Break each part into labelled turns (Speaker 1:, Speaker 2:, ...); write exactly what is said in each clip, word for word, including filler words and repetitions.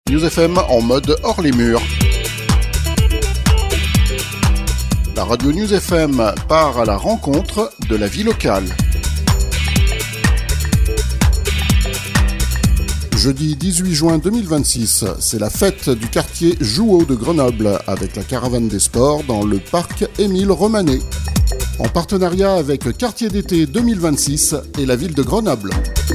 Speaker 1: News F M en mode hors les murs. La radio News F M part à la rencontre de la vie locale. Jeudi dix-huit juin deux mille vingt-six, c'est la fête du quartier Jouot de Grenoble avec la caravane des sports dans le parc Émile Romanet. En partenariat avec Quartier d'été deux mille vingt-six et la ville de Grenoble.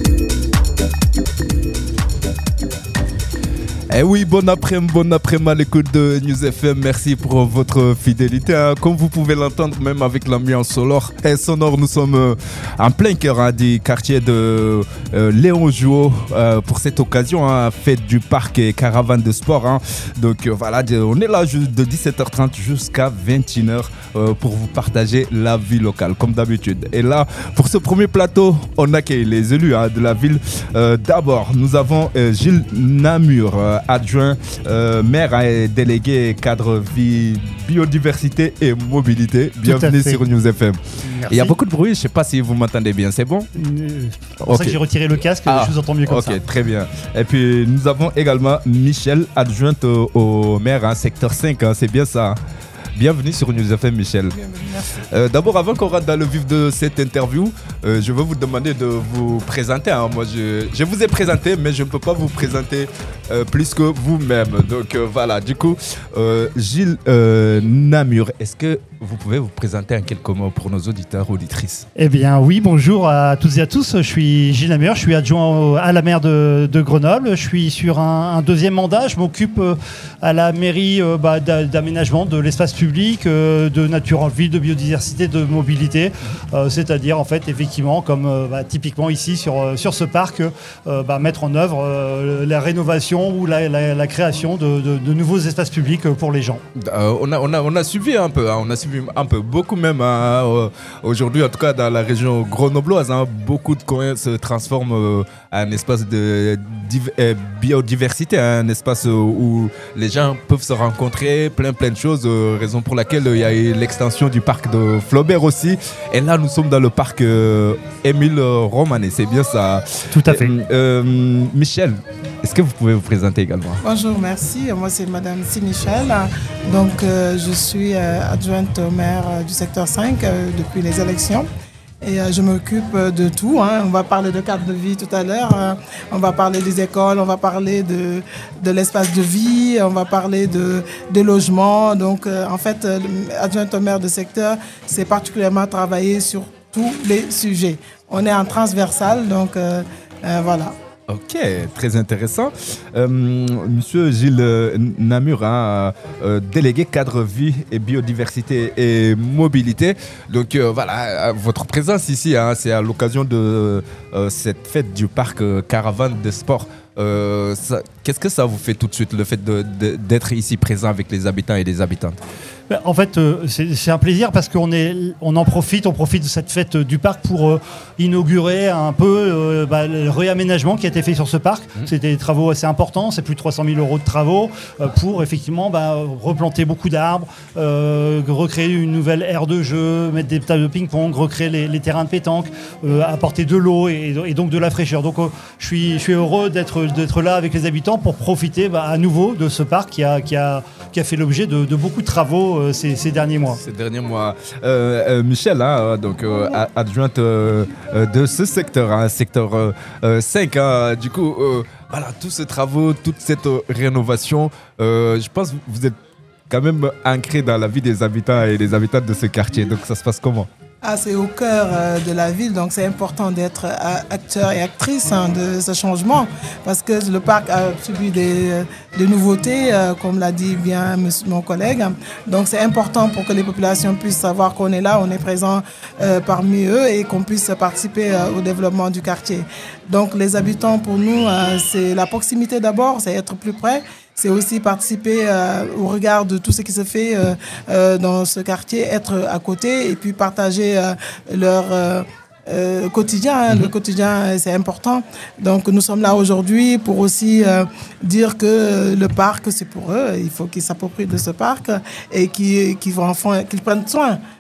Speaker 2: Eh oui, bon après-midi, bon après-midi à l'écoute de News F M. Merci pour votre fidélité. Hein. Comme vous pouvez l'entendre, même avec l'ambiance sonore, et sonore, nous sommes euh, en plein cœur hein, du quartier de euh, Léon Jouot euh, pour cette occasion, hein, fête du parc et caravane de sport. Hein. Donc euh, voilà, on est là de dix-sept heures trente jusqu'à vingt et une heures euh, pour vous partager la vie locale, comme d'habitude. Et là, pour ce premier plateau, on accueille les élus hein, de la ville. Euh, d'abord, nous avons euh, Gilles Namur, euh, adjoint euh, maire et délégué cadre vie, biodiversité et mobilité. Bienvenue sur News F M. Il y a beaucoup de bruit, je ne sais pas si vous m'entendez bien, c'est bon?
Speaker 3: euh, C'est pour okay. ça que j'ai retiré le casque, ah, je vous entends mieux comme
Speaker 2: okay,
Speaker 3: ça.
Speaker 2: Ok, très bien. Et puis nous avons également Michel, adjointe au, au maire, hein, secteur cinq, hein, c'est bien ça. Bienvenue sur News F M, Michel.
Speaker 4: Bienvenue, merci.
Speaker 2: Euh, d'abord, avant qu'on rentre dans le vif de cette interview, euh, je veux vous demander de vous présenter. Hein. Moi, je, je vous ai présenté, mais je ne peux pas vous présenter euh, plus que vous-même. Donc euh, voilà, du coup, euh, Gilles euh, Namur, est-ce que vous pouvez vous présenter en quelques mots pour nos auditeurs, auditrices?
Speaker 3: Eh bien oui, bonjour à toutes et à tous. Je suis Gilles Namur, je suis adjoint à la maire de, de Grenoble. Je suis sur un, un deuxième mandat. Je m'occupe à la mairie euh, bah, d'aménagement de l'espace public. Public, euh, de nature en ville, de biodiversité, de mobilité, euh, c'est-à-dire en fait effectivement comme euh, bah, typiquement ici sur, euh, sur ce parc, euh, bah, mettre en œuvre euh, la rénovation ou la, la, la création de, de, de nouveaux espaces publics pour les gens.
Speaker 2: Euh, on, a, on, a, on a suivi un peu, hein, on a suivi un peu, beaucoup même hein, euh, aujourd'hui en tout cas dans la région grenobloise, hein, beaucoup de coins se transforment euh, en un espace de div- euh, biodiversité, hein, un espace euh, où les gens peuvent se rencontrer, plein plein de choses. Euh, raison pour laquelle il y a eu l'extension du parc de Flaubert aussi. Et là, nous sommes dans le parc euh, Émile Romanet. C'est bien ça.
Speaker 3: Tout à fait.
Speaker 2: Euh, euh, Michel, est-ce que vous pouvez vous présenter également?
Speaker 4: Bonjour, merci. Moi, c'est Madame C. Michel. Donc, euh, je suis euh, adjointe au maire euh, du secteur cinq euh, depuis les élections. Et euh, je m'occupe de tout. Hein. On va parler de cadre de vie tout à l'heure. Hein. On va parler des écoles, on va parler de, de l'espace de vie, on va parler de, de logement. Donc, euh, en fait, euh, adjointe au maire de secteur, c'est particulièrement travailler sur tous les sujets. On est en transversal, donc euh, euh, voilà.
Speaker 2: Ok, très intéressant. Euh, Monsieur Gilles Namur, hein, euh, délégué cadre vie et biodiversité et mobilité. Donc euh, voilà, votre présence ici, hein, c'est à l'occasion de euh, cette fête du parc euh, caravane de sport. Euh, ça, qu'est-ce que ça vous fait tout de suite, le fait de, de, d'être ici présent avec les habitants et les habitantes?
Speaker 3: En fait, c'est, c'est un plaisir parce qu'on est, on en profite, on profite de cette fête du parc pour euh, inaugurer un peu euh, bah, le réaménagement qui a été fait sur ce parc. Mmh. C'était des travaux assez importants, c'est plus de trois cent mille euros de travaux euh, pour effectivement bah, replanter beaucoup d'arbres, euh, recréer une nouvelle aire de jeu, mettre des tables de ping-pong, recréer les, les terrains de pétanque, euh, apporter de l'eau et, et donc de la fraîcheur. Donc euh, je suis, je suis heureux d'être, d'être là avec les habitants pour profiter bah, à nouveau de ce parc qui a, qui a, qui a fait l'objet de, de beaucoup de travaux Ces, ces derniers mois.
Speaker 2: Ces derniers mois. Euh, euh, Michel, hein, donc, euh, adjointe euh, de ce secteur, hein, secteur euh, cinq. Hein, du coup, euh, voilà, tous ces travaux, toute cette euh, rénovation, euh, je pense que vous êtes quand même ancré dans la vie des habitants et des habitantes de ce quartier. Donc, ça se passe comment?
Speaker 4: Ah, c'est au cœur euh, de la ville, donc c'est important d'être euh, acteur et actrice hein, de ce changement parce que le parc a subi des, des nouveautés, euh, comme l'a dit bien monsieur, mon collègue. Donc c'est important pour que les populations puissent savoir qu'on est là, on est présent euh, parmi eux et qu'on puisse participer euh, au développement du quartier. Donc les habitants, pour nous, euh, c'est la proximité d'abord, c'est être plus près. C'est aussi participer euh, au regard de tout ce qui se fait euh, euh, dans ce quartier, être à côté et puis partager euh, leur euh, euh, quotidien. Hein. Mm-hmm. Le quotidien, c'est important. Donc, nous sommes là aujourd'hui pour aussi euh, dire que le parc, c'est pour eux. Il faut qu'ils s'approprient de ce parc et qu'ils, qu'ils, qu'ils prennent soin.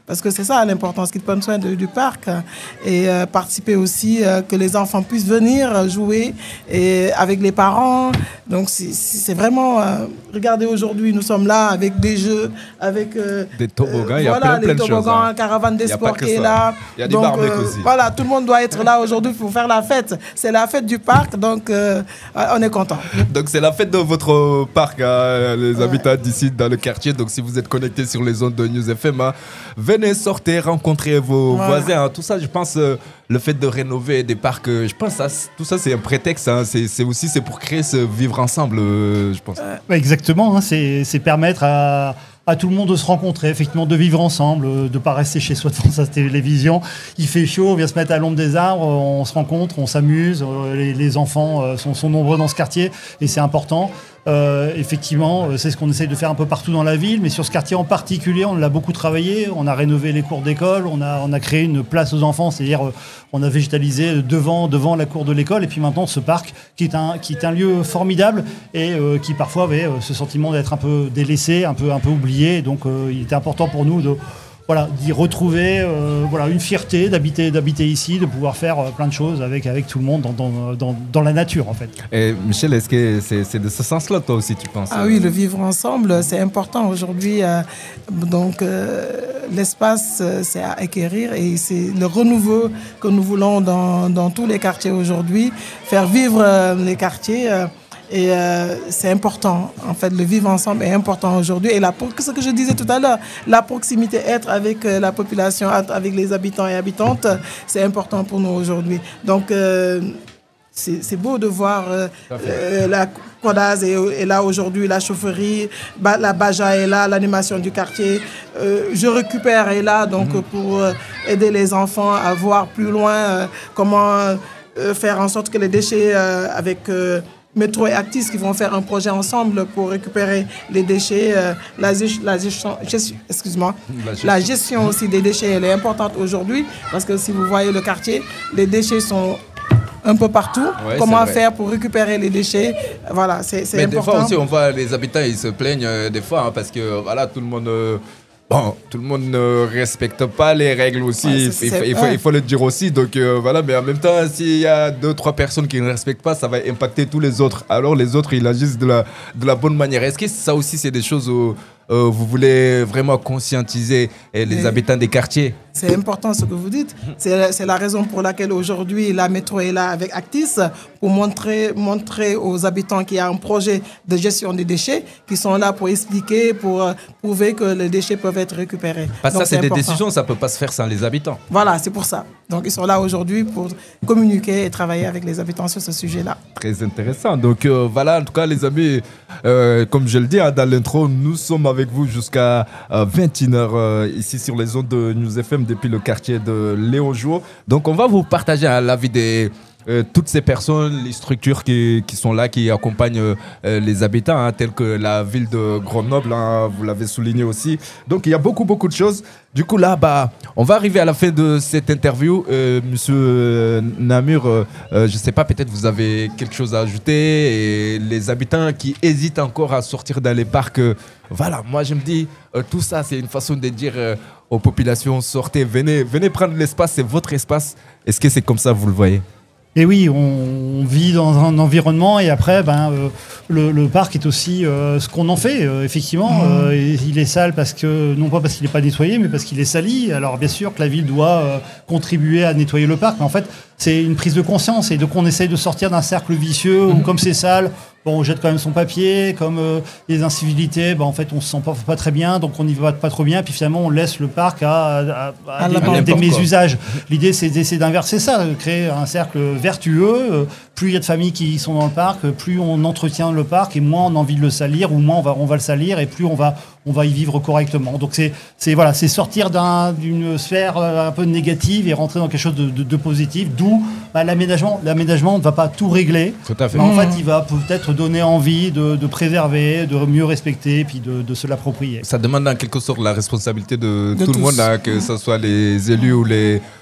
Speaker 4: parce que c'est ça l'importance, qu'ils prennent soin de, du parc et euh, participer aussi, euh, que les enfants puissent venir jouer et avec les parents. Donc c'est, c'est vraiment, euh, regardez aujourd'hui, nous sommes là avec des jeux, avec euh,
Speaker 2: des toboggans, il y a
Speaker 4: voilà,
Speaker 2: plein, plein
Speaker 4: les
Speaker 2: de choses.
Speaker 4: toboggans,
Speaker 2: Hein.
Speaker 4: caravane des sports qui est
Speaker 2: ça.
Speaker 4: là.
Speaker 2: Il y a du
Speaker 4: donc,
Speaker 2: barbecue
Speaker 4: euh,
Speaker 2: aussi.
Speaker 4: Voilà, tout le monde doit être là aujourd'hui pour faire la fête. C'est la fête du parc, donc euh, on est content.
Speaker 2: Donc c'est la fête de votre parc, hein, les habitants ouais. d'ici dans le quartier. Donc si vous êtes connectés sur les ondes de News F M, hein, venez, sortez, rencontrez vos voilà. voisins. Hein. Tout ça, je pense, euh, le fait de rénover des parcs, euh, je pense ça, tout ça c'est un prétexte. Hein. C'est, c'est aussi c'est pour créer ce vivre ensemble, euh, je pense. Euh,
Speaker 3: Exactement, hein, c'est, c'est permettre à... à tout le monde de se rencontrer, effectivement, de vivre ensemble, de ne pas rester chez soi devant sa télévision. Il fait chaud, on vient se mettre à l'ombre des arbres, on se rencontre, on s'amuse. Les, les enfants sont, sont nombreux dans ce quartier et c'est important. Euh, effectivement, c'est ce qu'on essaye de faire un peu partout dans la ville, mais sur ce quartier en particulier, on l'a beaucoup travaillé. On a rénové les cours d'école, on a, on a créé une place aux enfants, c'est-à-dire on a végétalisé devant, devant la cour de l'école. Et puis maintenant, ce parc qui est un, qui est un lieu formidable et euh, qui parfois avait euh, ce sentiment d'être un peu délaissé, un peu, un peu oublié. Donc euh, il était important pour nous de... Voilà, d'y retrouver euh, voilà, une fierté d'habiter, d'habiter ici, de pouvoir faire euh, plein de choses avec, avec tout le monde dans, dans, dans, dans la nature en fait.
Speaker 2: Et Michel, est-ce que c'est, c'est de ce sens-là toi aussi tu penses?
Speaker 4: Ah oui, le vivre ensemble, c'est important aujourd'hui. Euh, donc euh, l'espace, c'est à acquérir et c'est le renouveau que nous voulons dans, dans tous les quartiers aujourd'hui. Faire vivre euh, les quartiers. Euh, Et euh, c'est important, en fait, le vivre ensemble est important aujourd'hui. Et la, ce que je disais tout à l'heure, la proximité, être avec la population, être avec les habitants et habitantes, c'est important pour nous aujourd'hui. Donc, euh, c'est, c'est beau de voir euh, euh, la Codaz est, est là aujourd'hui, la chaufferie, ba, la Baja est là, l'animation du quartier. Euh, je récupère est là, donc mmh. pour euh, aider les enfants à voir plus loin euh, comment euh, faire en sorte que les déchets euh, avec... Euh, Métro et Actis qui vont faire un projet ensemble pour récupérer les déchets. Euh, la, la, gestion, excuse-moi, la, gestion. la gestion aussi des déchets, elle est importante aujourd'hui parce que si vous voyez le quartier, les déchets sont un peu partout. Ouais, comment faire pour récupérer les déchets? Voilà, c'est, c'est
Speaker 2: Mais
Speaker 4: important.
Speaker 2: Mais des fois aussi, on voit les habitants, ils se plaignent euh, des fois hein, parce que voilà, tout le monde... Euh, Bon, tout le monde ne respecte pas les règles aussi, ouais, c'est, il, c'est, il, faut, ouais. il faut le dire aussi. Donc euh, voilà, mais en même temps, s'il y a deux, trois personnes qui ne respectent pas, ça va impacter tous les autres. Alors les autres, ils agissent de la, de la bonne manière. Est-ce que ça aussi, c'est des choses où euh, vous voulez vraiment conscientiser eh, les et habitants des quartiers?
Speaker 4: C'est important ce que vous dites. C'est, c'est la raison pour laquelle aujourd'hui la métro est là avec Actis pour montrer, montrer aux habitants qu'il y a un projet de gestion des déchets qui sont là pour expliquer, pour euh, prouver que les déchets peuvent être récupérés.
Speaker 2: Parce que ça, c'est, c'est des décisions, ça ne peut pas se faire sans les habitants.
Speaker 4: Voilà, c'est pour ça. Donc ils sont là aujourd'hui pour communiquer et travailler avec les habitants sur ce sujet-là.
Speaker 2: Très intéressant. Donc euh, voilà, en tout cas les amis, euh, comme je le dis hein, dans l'intro, nous sommes avec vous jusqu'à euh, vingt et une heures euh, ici sur les ondes de News F M depuis le quartier de Léon Jouot. Donc on va vous partager hein, l'avis des euh, toutes ces personnes, les structures qui, qui sont là, qui accompagnent euh, les habitants, hein, telles que la ville de Grenoble, hein, vous l'avez souligné aussi. Donc il y a beaucoup, beaucoup de choses. Du coup, là, bah, on va arriver à la fin de cette interview. Euh, Monsieur euh, Namur, euh, euh, je ne sais pas, peut-être vous avez quelque chose à ajouter. Et les habitants qui hésitent encore à sortir dans les parcs, euh, voilà, moi je me dis, euh, tout ça, c'est une façon de dire euh, aux populations, sortez, venez, venez prendre l'espace, c'est votre espace. Est-ce que c'est comme ça, vous le voyez ?
Speaker 3: Et oui, on vit dans un environnement et après, ben, euh, le, le parc est aussi euh, ce qu'on en fait. Euh, effectivement, mmh. euh, il est sale parce que non pas parce qu'il n'est pas nettoyé, mais parce qu'il est sali. Alors bien sûr que la ville doit euh, contribuer à nettoyer le parc, mais en fait, c'est une prise de conscience et donc on essaye de sortir d'un cercle vicieux où, mmh. comme c'est sale, bon, on jette quand même son papier, comme euh, les incivilités, ben, en fait, on se sent pas, pas très bien, donc on n'y va pas trop bien, puis finalement, on laisse le parc à, à, à, à des, des mésusages. L'idée, c'est d'essayer d'inverser ça, de créer un cercle vertueux. Plus il y a de familles qui sont dans le parc, plus on entretient le parc et moins on a envie de le salir, ou moins on va, on va le salir et plus on va, on va y vivre correctement. Donc c'est, c'est, voilà, c'est sortir d'un, d'une sphère un peu négative et rentrer dans quelque chose de, de, de positif, d'où bah, l'aménagement. L'aménagement ne va pas tout régler,
Speaker 2: tout à fait.
Speaker 3: Mais en fait il va peut-être donner envie de, de préserver, de mieux respecter, puis de, de se l'approprier.
Speaker 2: Ça demande en quelque sorte la responsabilité de,
Speaker 4: de
Speaker 2: tout
Speaker 4: tous.
Speaker 2: le monde, là, que ce soit les élus ou les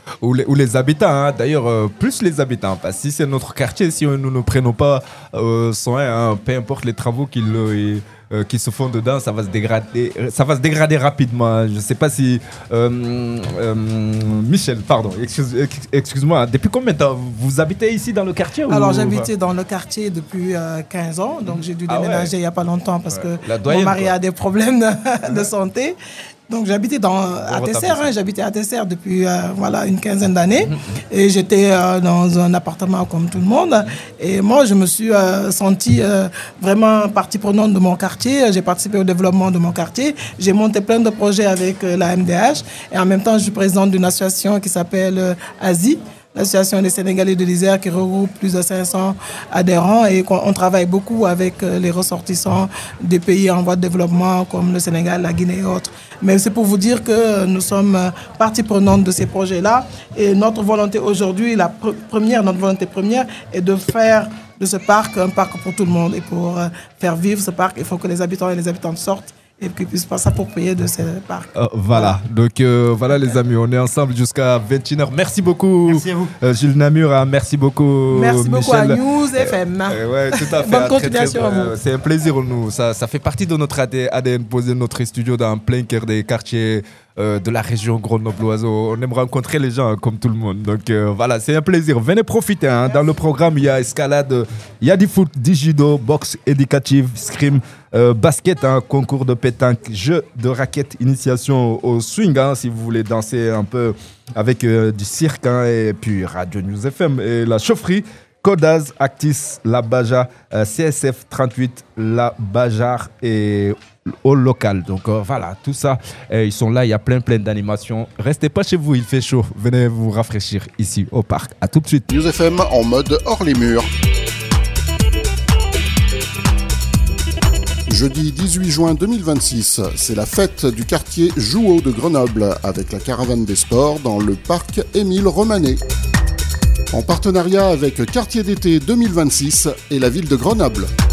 Speaker 2: ou, les, ou les habitants. Hein. D'ailleurs, euh, plus les habitants. Parce que si c'est notre quartier, si nous ne prenons pas euh, soin, hein, peu importe les travaux qu'ils... Euh, Euh, qui se font dedans, ça va se dégrader, ça va se dégrader rapidement. Je ne sais pas si euh, euh, Michel, pardon, excuse, excuse-moi. Depuis combien de temps vous habitez ici dans le quartier?
Speaker 4: Alors
Speaker 2: ou...
Speaker 4: j'habitais dans le quartier depuis euh, quinze ans, donc j'ai dû déménager ah ouais. il n'y a pas longtemps parce ouais. que doyenne, mon mari quoi. a des problèmes de, de santé. Donc j'habitais dans, à Tesser, hein, j'habitais à Tesser depuis euh, voilà, une quinzaine d'années mmh. et j'étais euh, dans un appartement comme tout le monde et moi je me suis euh, sentie euh, vraiment partie prenante de mon quartier, j'ai participé au développement de mon quartier, j'ai monté plein de projets avec euh, la M D H et en même temps je suis présidente d'une association qui s'appelle euh, A S I, l'association des Sénégalais de l'Isère qui regroupe plus de cinq cents adhérents et on travaille beaucoup avec les ressortissants des pays en voie de développement comme le Sénégal, la Guinée et autres. Mais c'est pour vous dire que nous sommes partie prenante de ces projets-là et notre volonté aujourd'hui, la pr- première, notre volonté première est de faire de ce parc un parc pour tout le monde et pour faire vivre ce parc, il faut que les habitants et les habitantes sortent et qu'ils puissent pas s'approprier de ces parcs.
Speaker 2: Euh, voilà, donc euh, voilà les amis, on est ensemble jusqu'à vingt et une heures. Merci beaucoup.
Speaker 3: Merci à vous.
Speaker 2: Euh, Gilles Namur, hein, merci beaucoup.
Speaker 4: Merci
Speaker 2: Michel.
Speaker 4: beaucoup à News F M.
Speaker 2: Euh, ouais, tout à fait.
Speaker 4: Bonne continuation
Speaker 2: très, très,
Speaker 4: à vous.
Speaker 2: Euh, c'est un plaisir, nous. Ça, ça fait partie de notre A D N, poser notre studio dans plein cœur des quartiers euh, de la région Grenoble-Oiseau. On aime rencontrer les gens hein, comme tout le monde. Donc euh, voilà, c'est un plaisir. Venez profiter. Hein. Dans le programme, il y a escalade, il y a du foot, du judo, boxe éducative, scrim. Euh, basket, hein, concours de pétanque, jeu de raquettes, initiation au swing, hein, si vous voulez danser un peu avec euh, du cirque, hein, et puis Radio News F M, et la chaufferie, Codaz, Actis, La Baja, euh, C S F trente-huit, La Bajar et au local. Donc euh, voilà, tout ça, euh, ils sont là, il y a plein plein d'animations. Restez pas chez vous, il fait chaud. Venez vous rafraîchir ici au parc. À tout de suite.
Speaker 1: News F M en mode hors les murs. Jeudi dix-huit juin deux mille vingt-six, c'est la fête du quartier Jouot de Grenoble avec la caravane des sports dans le parc Émile Romanet. En partenariat avec Quartier d'été deux mille vingt-six et la ville de Grenoble.